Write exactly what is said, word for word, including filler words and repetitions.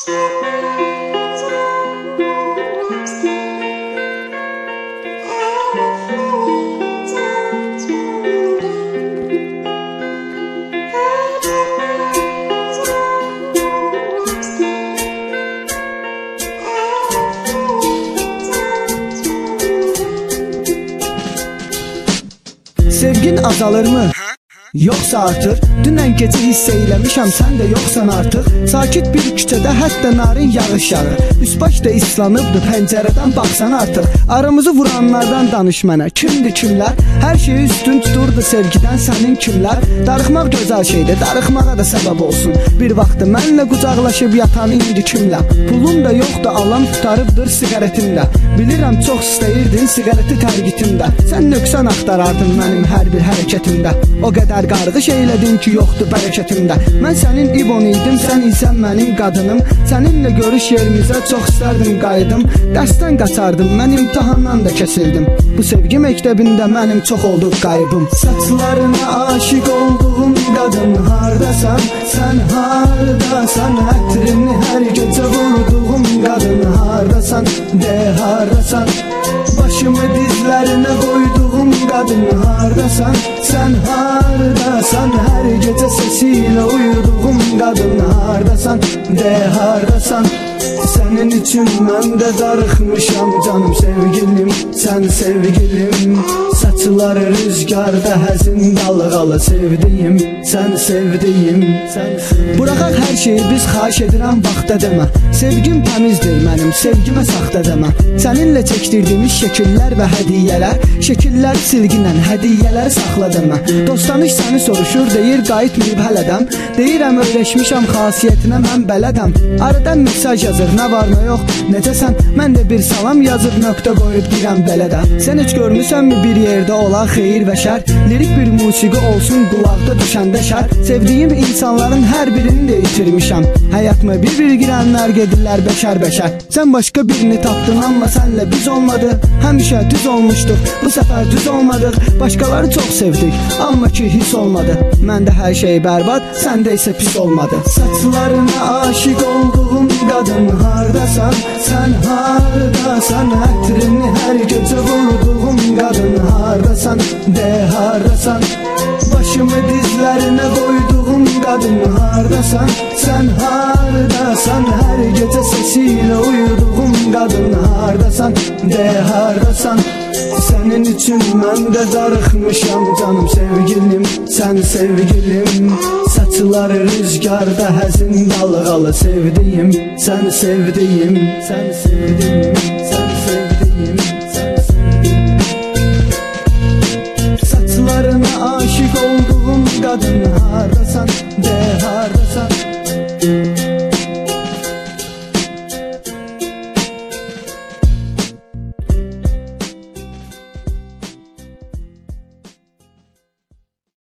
Sevgin azalır mı? Yoxsa artır? Dünən gecə hiss eyləmişəm, sən də yoxsan artıq. Sakit bir küçədə hətta narin yağış yağır. Üst-baş da islanıbdı, pəncərədən baxsan artıq. Aramızı vuranlardan danış mənə, kimdir kimlər? Hər şeyi üstün tuturdu sevgidən sənin kimlər? Darıxmaq gözəl şeydir, darıxmağa da səbəb olsun. Bir vaxtı mənlə qucaqlaşıb yatan indi kimlər? Pulum da yoxdur, alan tutarıbdır siqaretimdə. Bilirəm çox istəyirdin siqareti tərgitimdə. Sən nöqsan axtarardın mənim hər bir hərəkətimdə. O qədər qarğış eylədin ki, yoxdur bərəkətimdə. Mən sənin İbon idim, sən isə mənim qadınım. Səninlə görüş yerimizə çox istərdim qayıdım. Dərsdən qaçardım, mən imtahandan da kəsildim. Bu sevgi məktəbində mənim çox oldu qaybım. Saçlarına aşiq olduğum qadın hardasan? Sən hardasan? Ətrini hər gecə vurduğum qadın hardasan? De hardasan? Başımı dizlərinə qoyduğum qadın hardasan? Sən hardasan? Hər gecə sesiyle uyuduğum qadın hardasan? De hardasan? Sənin üçün mən də darıxmışam canım sevgilim, sən sevgilim. Saçları rüzgarda həzin dalğalı sevdiyim, sən sevdiyim, sən sevdiyim. Buraxaq hər şeyi biz xahiş edirəm vaxta demə. Sevgim təmizdir mənim, sevgimə saxta demə. Səninlə çəkdirdiyimiz şəkillər və hədiyyələr, şəkillər silginən, hədiyyələri saxla demə. Dostanış səni soruşur, deyir qayıtmayıb hələdən. Deyirəm öyrəşmişəm xasiyyətinə mən bələdəm. Aradan mesaj yazır, nə var nə yox, necəsən? Mən də bir salam yazıb nöqtə qoyub girəm belədə. Sən heç görmüsənmi bir yerdə olan xeyir və şər? Lirik bir musiqi olsun qulaqda düşəndə şər. Sevdiyim insanların hər birini də itirmişəm. Həyatıma bir-bir girənlər gedirlər bəşər-bəşər. Sən başqa birini tapdın, amma sənlə biz olmadı. Həmişə düz olmuşduq, bu səfər düz olmadıq. Başqaları çox sevdik, amma ki hiss olmadı. Məndə hər şey bərbad, səndə isə pis olmadı. Saçlarına aşiq olduğum qadın hardasan? Sən hardasan? Ətrini hər gecə vurduğum qadın hardasan? De hardasan? Başımı dizlərinə qoyduğum qadın hardasan? Sən hardasan? Hər gecə sesiyle uyuduğum qadın hardasan? De hardasan? Sənin üçün mən də darıxmışam canım sevgilim, sən sevgilim. Saçları rüzgarda həzin dalğalı sevdiyim, sən sevdiyim, sən sevdiyim, sən sevdiyim, sən sevdiyim. Saçlarına aşiq olduğum qadın harda?